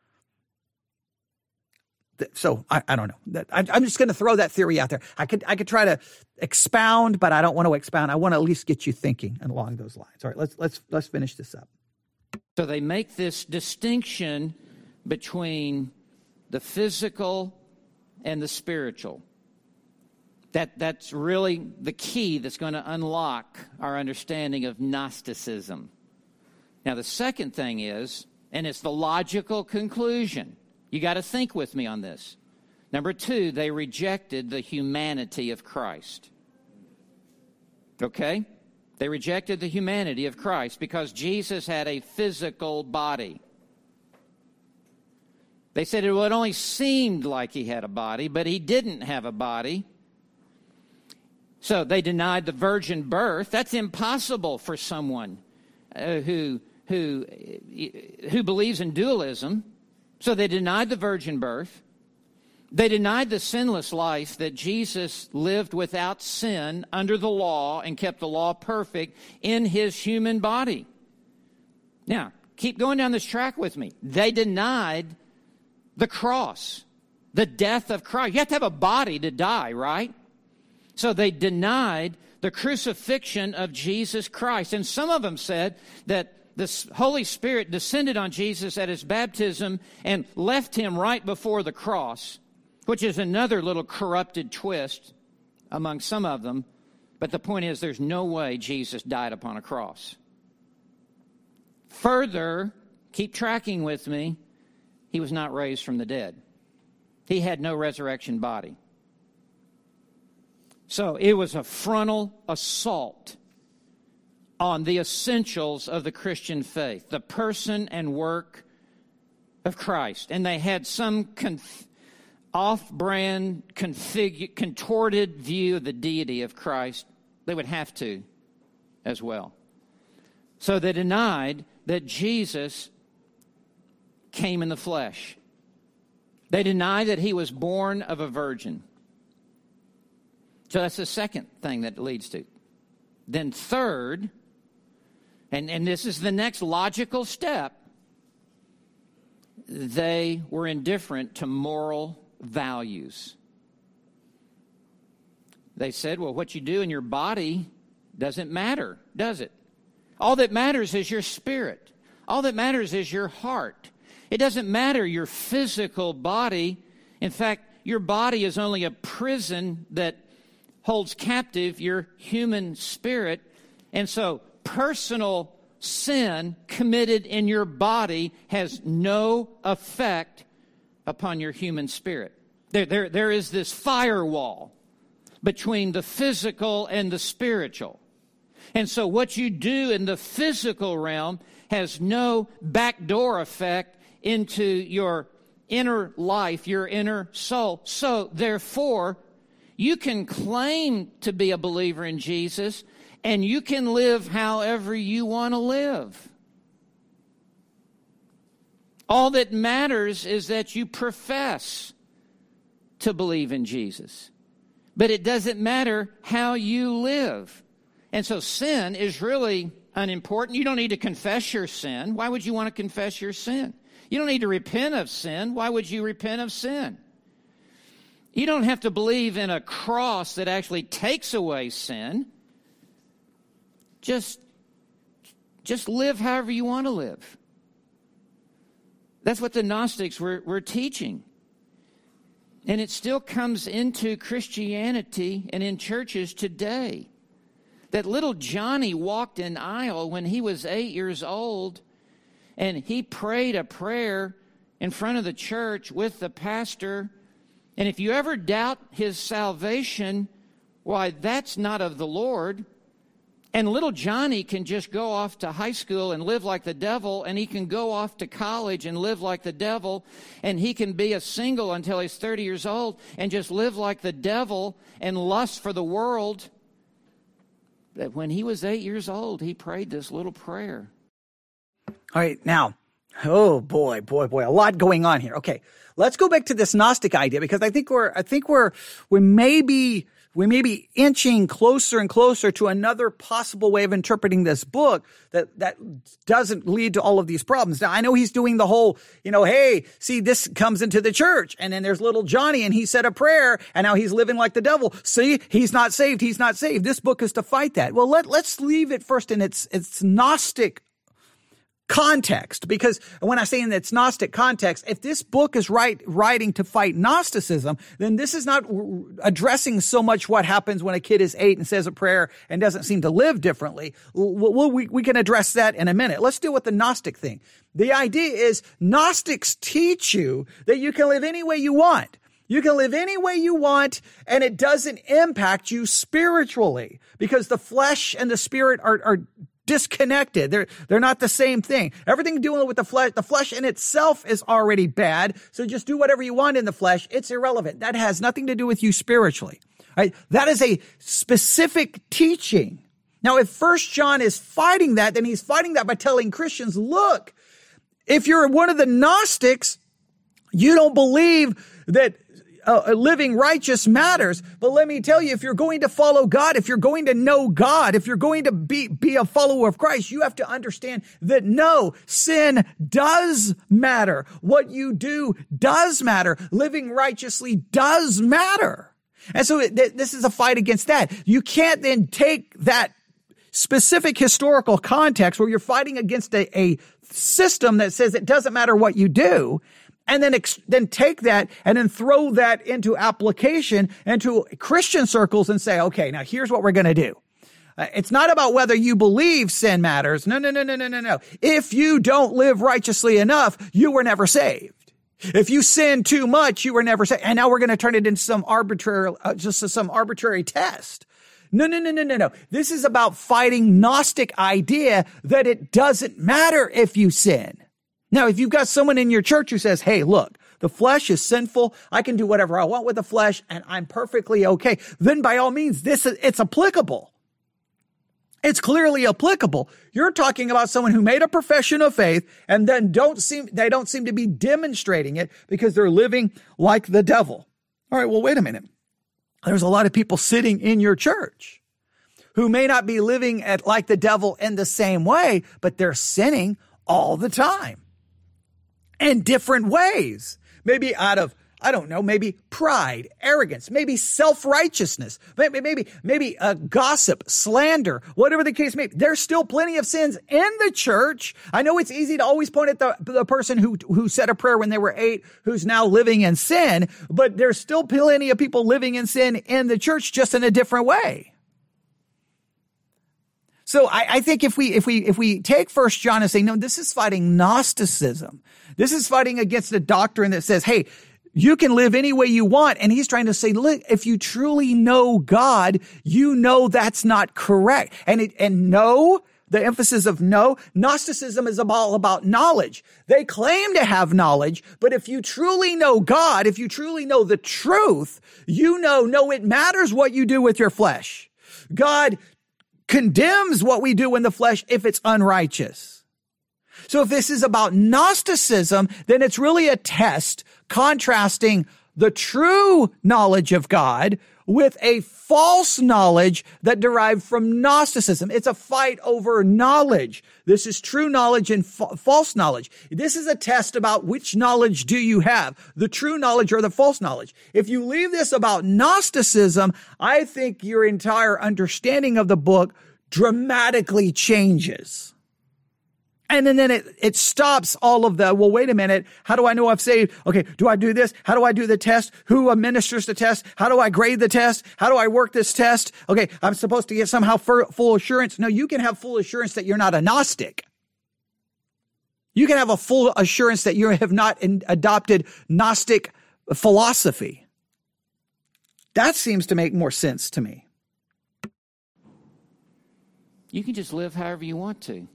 So I don't know. I'm just going to throw that theory out there. I could try to expound, but I don't want to expound. I want to at least get you thinking along those lines. All right, let's finish this up. So they make this distinction between the physical and the spiritual. That's really the key that's going to unlock our understanding of Gnosticism. Now, the second thing is, and it's the logical conclusion. You got to think with me on this. Number two, they rejected the humanity of Christ. Okay? They rejected the humanity of Christ because Jesus had a physical body. They said it only seemed like he had a body, but he didn't have a body. So they denied the virgin birth. That's impossible for someone who believes in dualism. So they denied the virgin birth. They denied the sinless life that Jesus lived without sin under the law and kept the law perfect in his human body. Now, keep going down this track with me. They denied the cross, the death of Christ. You have to have a body to die, right? So they denied the crucifixion of Jesus Christ. And some of them said that the Holy Spirit descended on Jesus at his baptism and left him right before the cross, which is another little corrupted twist among some of them. But the point is, there's no way Jesus died upon a cross. Further, keep tracking with me, he was not raised from the dead. He had no resurrection body. So it was a frontal assault on the essentials of the Christian faith, the person and work of Christ. And they had some off-brand, contorted view of the deity of Christ. They would have to as well. So they denied that Jesus came in the flesh. They denied that he was born of a virgin. So that's the second thing that it leads to. Then third, and this is the next logical step, they were indifferent to moral values. They said, well, what you do in your body doesn't matter, does it? All that matters is your spirit. All that matters is your heart. It doesn't matter your physical body. In fact, your body is only a prison that holds captive your human spirit. And so personal sin committed in your body has no effect upon your human spirit. There is this firewall between the physical and the spiritual. And so what you do in the physical realm has no backdoor effect into your inner life, your inner soul. So therefore, you can claim to be a believer in Jesus, and you can live however you want to live. All that matters is that you profess to believe in Jesus. But it doesn't matter how you live. And so sin is really unimportant. You don't need to confess your sin. Why would you want to confess your sin? You don't need to repent of sin. Why would you repent of sin? You don't have to believe in a cross that actually takes away sin. Just live however you want to live. That's what the Gnostics were teaching. And it still comes into Christianity and in churches today. That little Johnny walked an aisle when he was 8 years old, and he prayed a prayer in front of the church with the pastor. And if you ever doubt his salvation, why, that's not of the Lord. And little Johnny can just go off to high school and live like the devil, and he can go off to college and live like the devil, and he can be a single until he's 30 years old and just live like the devil and lust for the world. That when he was 8 years old, he prayed this little prayer. All right, now, oh boy, a lot going on here. Okay, let's go back to this Gnostic idea, because I think we may be inching closer and closer to another possible way of interpreting this book that doesn't lead to all of these problems. Now, I know he's doing the whole, hey, see, this comes into the church, and then there's little Johnny, and he said a prayer, and now he's living like the devil. See, he's not saved. This book is to fight that. Well, let's leave it first in its Gnostic context, because when I say in its Gnostic context, if this book is writing to fight Gnosticism, then this is not addressing so much what happens when a kid is 8 and says a prayer and doesn't seem to live differently. We can address that in a minute. Let's deal with the Gnostic thing. The idea is Gnostics teach you that you can live any way you want. You can live any way you want, and it doesn't impact you spiritually, because the flesh and the spirit are disconnected. They're not the same thing. Everything dealing with the flesh in itself is already bad. So just do whatever you want in the flesh. It's irrelevant. That has nothing to do with you spiritually. Right? That is a specific teaching. Now, if 1 John is fighting that, then he's fighting that by telling Christians, look, if you're one of the Gnostics, you don't believe that living righteous matters. But let me tell you, if you're going to follow God, if you're going to know God, if you're going to be a follower of Christ, you have to understand that no, sin does matter. What you do does matter. Living righteously does matter. And so this is a fight against that. You can't then take that specific historical context where you're fighting against a system that says it doesn't matter what you do, and then take that and then throw that into application into Christian circles and say, okay, now here's what we're going to do. It's not about whether you believe sin matters. No. If you don't live righteously enough, you were never saved. If you sin too much, you were never saved. And now we're going to turn it into some arbitrary test. No. This is about fighting Gnostic idea that it doesn't matter if you sin. Now, if you've got someone in your church who says, hey, look, the flesh is sinful, I can do whatever I want with the flesh, and I'm perfectly okay, then by all means, it's applicable. It's clearly applicable. You're talking about someone who made a profession of faith and then they don't seem to be demonstrating it because they're living like the devil. All right, well, wait a minute. There's a lot of people sitting in your church who may not be living like the devil in the same way, but they're sinning all the time. In different ways, maybe out of, maybe pride, arrogance, maybe self-righteousness, maybe gossip, slander, whatever the case may be. There's still plenty of sins in the church. I know it's easy to always point at the person who said a prayer when they were 8, who's now living in sin, but there's still plenty of people living in sin in the church, just in a different way. So I think if we take 1 John and say, no, this is fighting Gnosticism. This is fighting against the doctrine that says, hey, you can live any way you want. And he's trying to say, look, if you truly know God, you know that's not correct. And no, the emphasis of no, Gnosticism is all about knowledge. They claim to have knowledge, but if you truly know God, if you truly know the truth, no, it matters what you do with your flesh. God condemns what we do in the flesh if it's unrighteous. So if this is about Gnosticism, then it's really a test contrasting the true knowledge of God with a false knowledge that derived from Gnosticism. It's a fight over knowledge. This is true knowledge and false knowledge. This is a test about which knowledge do you have, the true knowledge or the false knowledge. If you leave this about Gnosticism, I think your entire understanding of the book dramatically changes. And then it stops all of the, well, wait a minute. How do I know I've saved? Okay, do I do this? How do I do the test? Who administers the test? How do I grade the test? How do I work this test? Okay, I'm supposed to get somehow full assurance. No, you can have full assurance that you're not a Gnostic. You can have a full assurance that you have not adopted Gnostic philosophy. That seems to make more sense to me. You can just live however you want to.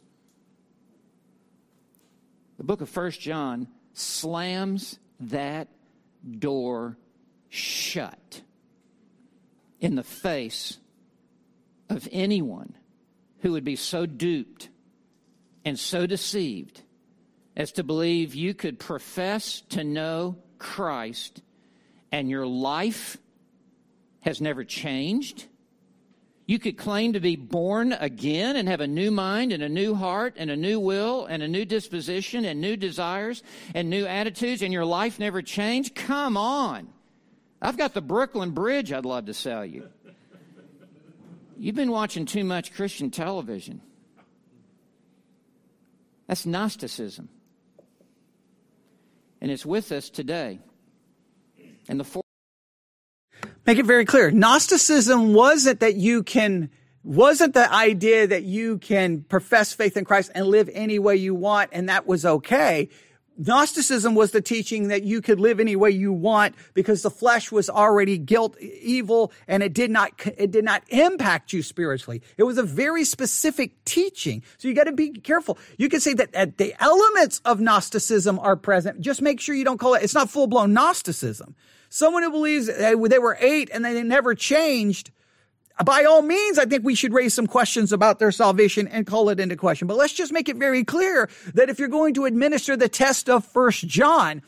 The book of 1 John slams that door shut in the face of anyone who would be so duped and so deceived as to believe you could profess to know Christ and your life has never changed. You could claim to be born again and have a new mind and a new heart and a new will and a new disposition and new desires and new attitudes, and your life never changed? Come on. I've got the Brooklyn Bridge I'd love to sell you. You've been watching too much Christian television. That's Gnosticism. And it's with us today. And make it very clear. Gnosticism wasn't the idea that you can profess faith in Christ and live any way you want, and that was okay. Gnosticism was the teaching that you could live any way you want because the flesh was already evil, and it did not impact you spiritually. It was a very specific teaching. So you got to be careful. You can say that the elements of Gnosticism are present. Just make sure you don't call it's not full-blown Gnosticism. Someone who believes they were 8 and they never changed, by all means, I think we should raise some questions about their salvation and call it into question. But let's just make it very clear that if you're going to administer the test of 1 John,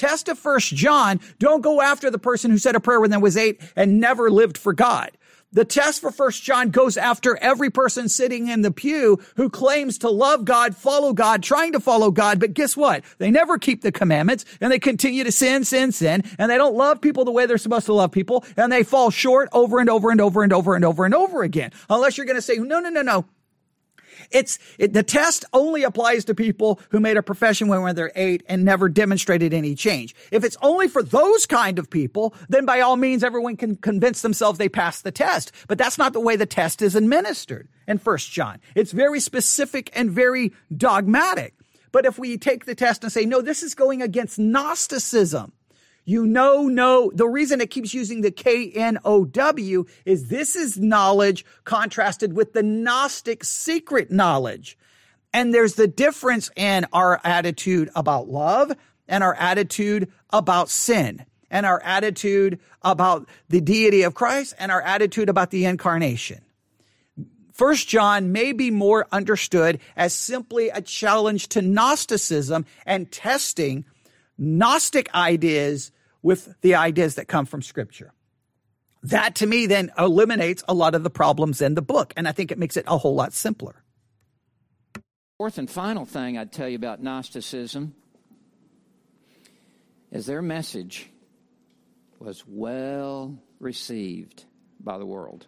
don't go after the person who said a prayer when they was 8 and never lived for God. The test for 1 John goes after every person sitting in the pew who claims to love God, follow God, trying to follow God. But guess what? They never keep the commandments, and they continue to sin, and they don't love people the way they're supposed to love people, and they fall short over and over and over and over and over and over again. Unless you're going to say, no. The test only applies to people who made a profession when they're 8 and never demonstrated any change. If it's only for those kind of people, then by all means, everyone can convince themselves they passed the test. But that's not the way the test is administered in 1 John. It's very specific and very dogmatic. But if we take the test and say, no, this is going against Gnosticism, the reason it keeps using the KNOW is this is knowledge contrasted with the Gnostic secret knowledge. And there's the difference in our attitude about love and our attitude about sin and our attitude about the deity of Christ and our attitude about the incarnation. 1 John may be more understood as simply a challenge to Gnosticism and testing Gnostic ideas with the ideas that come from Scripture. That, to me, then eliminates a lot of the problems in the book, and I think it makes it a whole lot simpler. Fourth and final thing I'd tell you about Gnosticism is their message was well received by the world.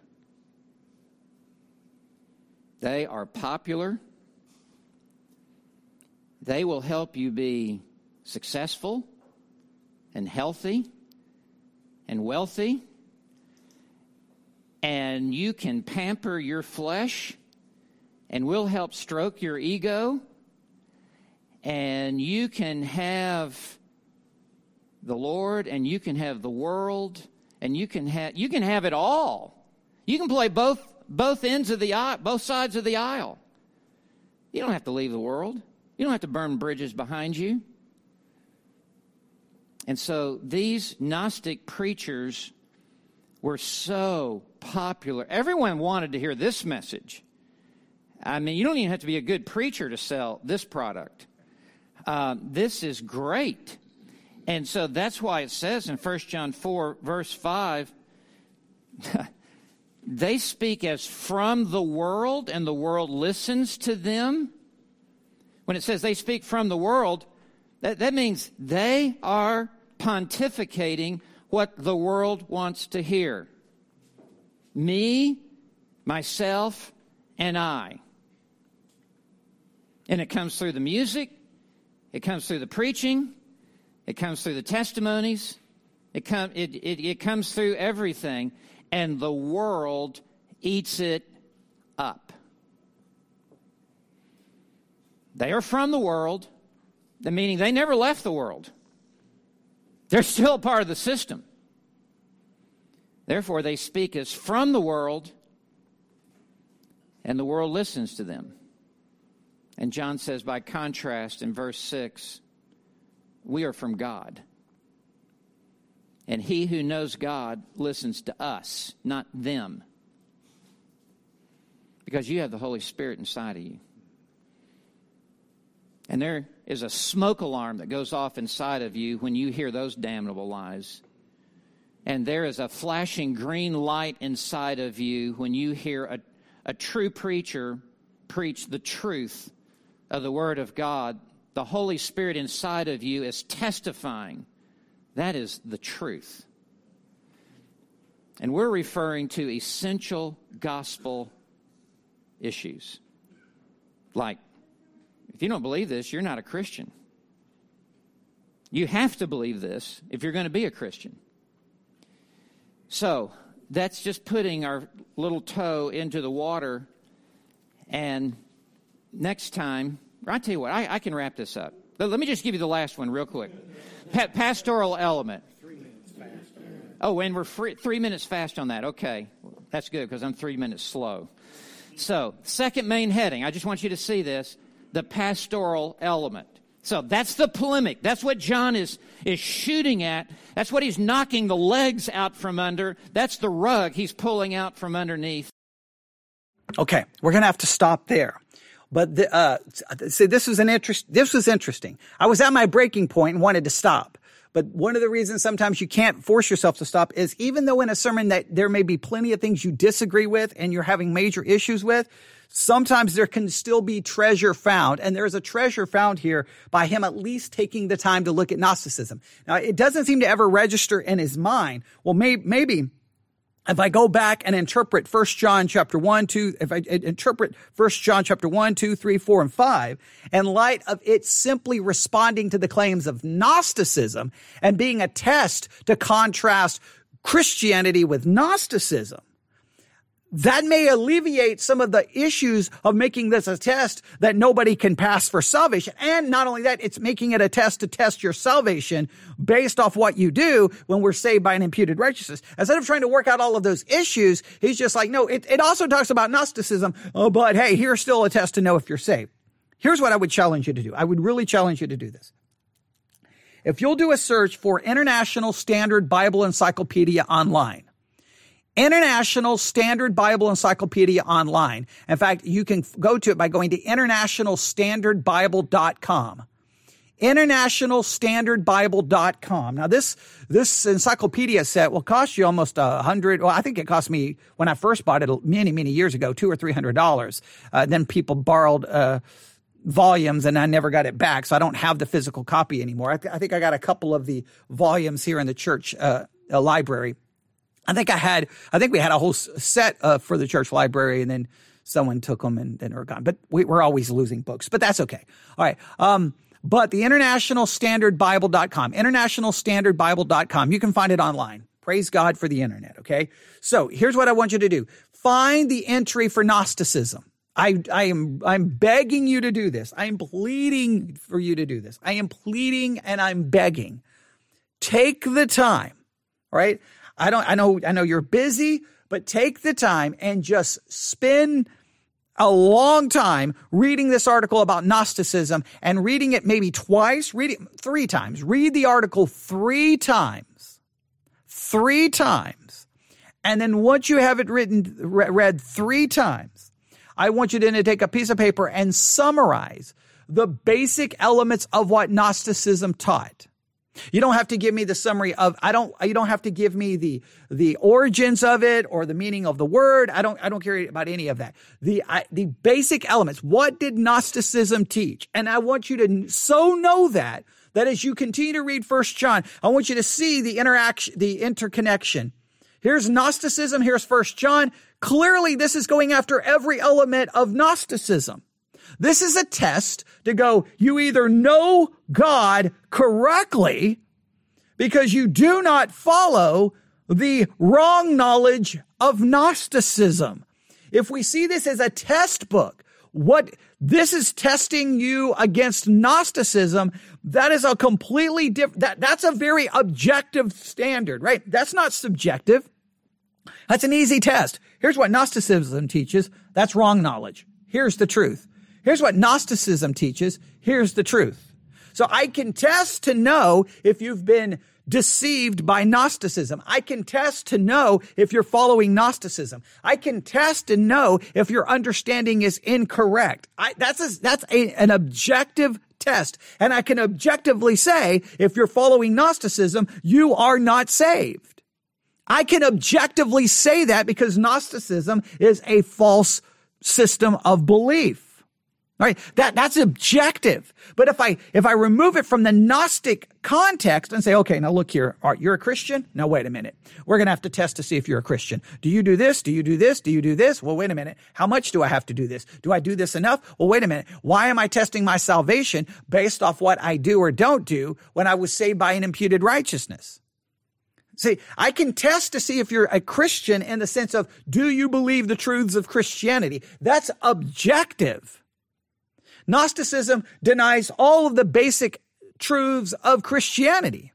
They are popular. They will help you be successful and healthy and wealthy, and you can pamper your flesh, and we'll help stroke your ego, and you can have the Lord, and you can have the world, and you can have it all. You can play both ends of the aisle, both sides of the aisle. You don't have to leave the world. You don't have to burn bridges behind you. And so these Gnostic preachers were so popular. Everyone wanted to hear this message. I mean, you don't even have to be a good preacher to sell this product. This is great. And so that's why it says in 1 John 4, verse 5, they speak as from the world, and the world listens to them. When it says they speak from the world, that means they are pontificating what the world wants to hear. Me, myself, and I. And it comes through the music. It comes through the preaching. It comes through the testimonies. It comes through everything. And the world eats it up. They are from the world, meaning they never left the world. They're still a part of the system. Therefore, they speak as from the world, and the world listens to them. And John says, by contrast, in verse 6, we are from God. And he who knows God listens to us, not them. Because you have the Holy Spirit inside of you. And there is a smoke alarm that goes off inside of you when you hear those damnable lies. And there is a flashing green light inside of you when you hear a true preacher preach the truth of the Word of God. The Holy Spirit inside of you is testifying. That is the truth. And we're referring to essential gospel issues. Like, if you don't believe this, you're not a Christian. You have to believe this if you're going to be a Christian. So, that's just putting our little toe into the water. And next time, I'll tell you what, I can wrap this up. Let me just give you the last one real quick. Pastoral element. 3 minutes fast. Oh, and we're 3 minutes fast on that. Okay. That's good because I'm 3 minutes slow. So, second main heading. I just want you to see this. The pastoral element. So that's the polemic. That's what John is shooting at. That's what he's knocking the legs out from under. That's the rug he's pulling out from underneath. Okay, we're going to have to stop there. But see, this was interesting. I was at my breaking point and wanted to stop. But one of the reasons sometimes you can't force yourself to stop is even though in a sermon that there may be plenty of things you disagree with and you're having major issues with, sometimes there can still be treasure found. And there's a treasure found here by him at least taking the time to look at Gnosticism. Now, it doesn't seem to ever register in his mind. Well, maybe if I go back and interpret 1 John chapter 1, 2, if I interpret 1 John chapter 1, 2, 3, 4, and 5, in light of it simply responding to the claims of Gnosticism and being a test to contrast Christianity with Gnosticism, that may alleviate some of the issues of making this a test that nobody can pass for salvation. And not only that, it's making it a test to test your salvation based off what you do when we're saved by an imputed righteousness. Instead of trying to work out all of those issues, he's just like, no, it also talks about Gnosticism. Oh, but hey, here's still a test to know if you're saved. Here's what I would challenge you to do. I would really challenge you to do this. If you'll do a search for International Standard Bible Encyclopedia online, International Standard Bible Encyclopedia online. In fact, you can go to it by going to internationalstandardbible.com. Internationalstandardbible.com. Now, this encyclopedia set will cost you almost $100. Well, I think it cost me when I first bought it many years ago, $200 or $300. Then people borrowed volumes, and I never got it back, so I don't have the physical copy anymore. I think I got a couple of the volumes here in the church library. I think we had a whole set for the church library, and then someone took them and then they're gone. But we're always losing books, but that's okay. All right. But the internationalstandardbible.com, internationalstandardbible.com, you can find it online. Praise God for the internet. Okay. So here's what I want you to do. Find the entry for Gnosticism. I'm begging you to do this. I am pleading for you to do this. I am pleading and I'm begging. Take the time. All right. I know you're busy, but take the time and just spend a long time reading this article about Gnosticism and reading it maybe twice, read it 3 times. Read the article 3 times. 3 times. And then once you have it read 3 times, I want you then to take a piece of paper and summarize the basic elements of what Gnosticism taught. You don't have to give me the summary of, you don't have to give me the origins of it or the meaning of the word. I don't care about any of that. The basic elements. What did Gnosticism teach? And I want you to so know that as you continue to read 1 John, I want you to see the interconnection. Here's Gnosticism. Here's 1 John. Clearly, this is going after every element of Gnosticism. This is a test to go, you either know God correctly because you do not follow the wrong knowledge of Gnosticism. If we see this as a test book, what this is testing you against Gnosticism, that is a completely different, that's a very objective standard, right? That's not subjective. That's an easy test. Here's what Gnosticism teaches. That's wrong knowledge. Here's the truth. Here's what Gnosticism teaches. Here's the truth. So I can test to know if you've been deceived by Gnosticism. I can test to know if you're following Gnosticism. I can test to know if your understanding is incorrect. That's an objective test. And I can objectively say, if you're following Gnosticism, you are not saved. I can objectively say that because Gnosticism is a false system of belief. Right? That's objective. But if I remove it from the Gnostic context and say, okay, now look here, all right, you're a Christian? Now wait a minute. We're going to have to test to see if you're a Christian. Do you do this? Do you do this? Do you do this? Well, wait a minute. How much do I have to do this? Do I do this enough? Well, wait a minute. Why am I testing my salvation based off what I do or don't do when I was saved by an imputed righteousness? See, I can test to see if you're a Christian in the sense of, do you believe the truths of Christianity? That's objective. Gnosticism denies all of the basic truths of Christianity.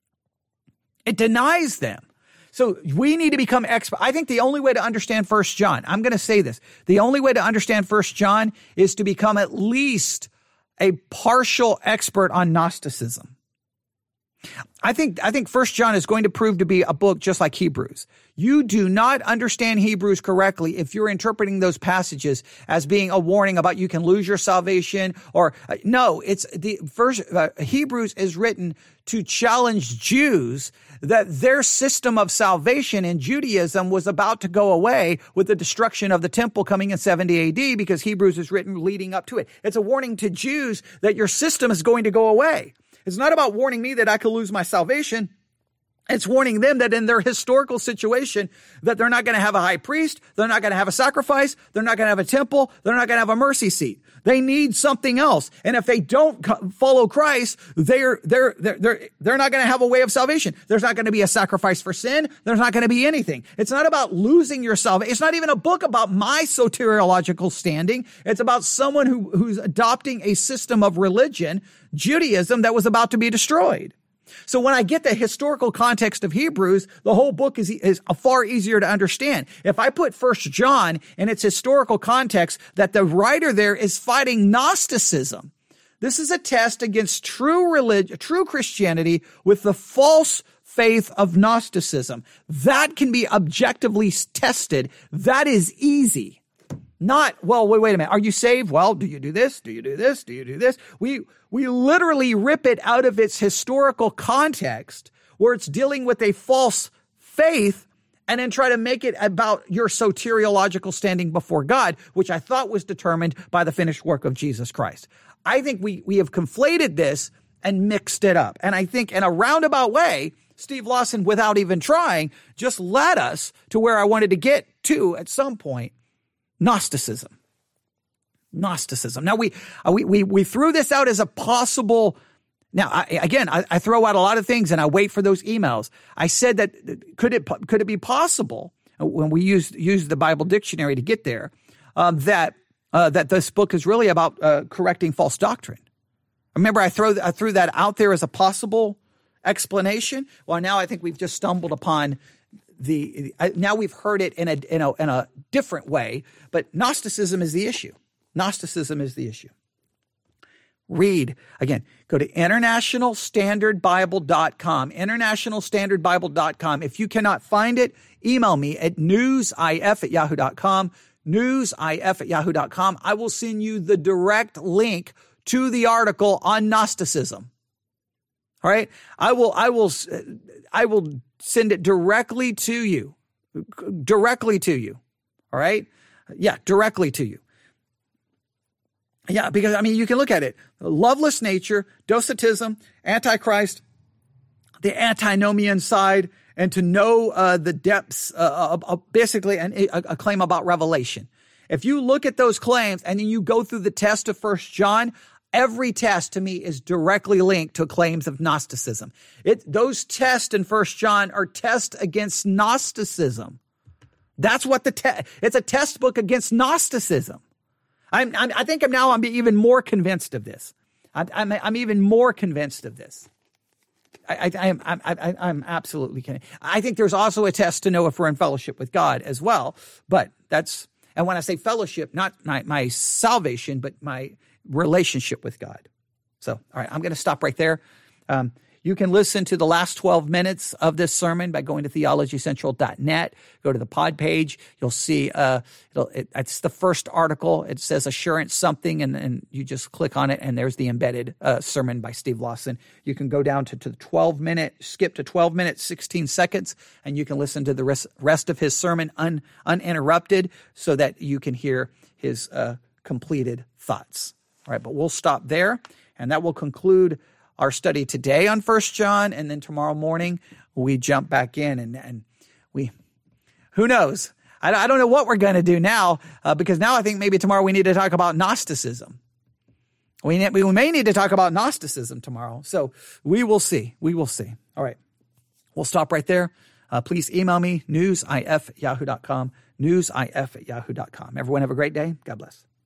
It denies them. So we need to become expert. I think the only way to understand 1 John, I'm going to say this, the only way to understand 1 John is to become at least a partial expert on Gnosticism. I think 1 John is going to prove to be a book just like Hebrews. You do not understand Hebrews correctly if you're interpreting those passages as being a warning about you can lose your salvation or no, it's the first Hebrews is written to challenge Jews that their system of salvation in Judaism was about to go away with the destruction of the temple coming in 70 AD because Hebrews is written leading up to it. It's a warning to Jews that your system is going to go away. It's not about warning me that I could lose my salvation. It's warning them that in their historical situation that they're not going to have a high priest, they're not going to have a sacrifice, they're not going to have a temple, they're not going to have a mercy seat. They need something else. And if they don't follow Christ, they're not going to have a way of salvation. There's not going to be a sacrifice for sin. There's not going to be anything. It's not about losing your salvation. It's not even a book about my soteriological standing. It's about someone who's adopting a system of religion, Judaism, that was about to be destroyed. So when I get the historical context of Hebrews, the whole book is far easier to understand. If I put 1 John in its historical context, that the writer there is fighting Gnosticism. This is a test against true religion, true Christianity with the false faith of Gnosticism. That can be objectively tested. That is easy. Not, well, wait a minute. Are you saved? Well, do you do this? Do you do this? Do you do this? We literally rip it out of its historical context where it's dealing with a false faith and then try to make it about your soteriological standing before God, which I thought was determined by the finished work of Jesus Christ. I think we have conflated this and mixed it up. And I think in a roundabout way, Steve Lawson, without even trying, just led us to where I wanted to get to at some point. Gnosticism. Now we threw this out as a possible. Now I throw out a lot of things and I wait for those emails. I said that could it be possible when we used the Bible dictionary to get there that this book is really about correcting false doctrine. Remember, I threw that out there as a possible explanation. Well, now I think we've just stumbled upon. Now we've heard it in a different way, but Gnosticism is the issue. Gnosticism is the issue. Read, again, go to internationalstandardbible.com, internationalstandardbible.com. If you cannot find it, email me at newsif@yahoo.com, newsif@yahoo.com. I will send you the direct link to the article on Gnosticism. All right? I will send it directly to you. All right? Yeah, directly to you. Yeah, because, I mean, you can look at it. Loveless nature, docetism, Antichrist, the antinomian side, and to know the depths, basically a claim about revelation. If you look at those claims and then you go through the test of 1 John, every test to me is directly linked to claims of Gnosticism. Those tests in 1 John are tests against Gnosticism. That's what it's a test book against Gnosticism. I think I'm even more convinced of this. I'm even more convinced of this. I'm absolutely kidding. I think there's also a test to know if we're in fellowship with God as well. But and when I say fellowship, not my salvation, but my relationship with God. So, all right, I'm going to stop right there. You can listen to the last 12 minutes of this sermon by going to theologycentral.net. Go to the pod page. You'll see it's the first article. It says assurance something, and you just click on it, and there's the embedded sermon by Steve Lawson. You can go down to the 12-minute, skip to 12 minutes, 16 seconds, and you can listen to the rest of his sermon uninterrupted so that you can hear his completed thoughts. All right, but we'll stop there, and that will conclude our study today on 1 John, and then tomorrow morning we jump back in and who knows? I don't know what we're going to do now because now I think maybe tomorrow we need to talk about Gnosticism. We may need to talk about Gnosticism tomorrow. So we will see. We will see. All right. We'll stop right there. Please email me, newsif@yahoo.com, newsif@yahoo.com. Everyone have a great day. God bless.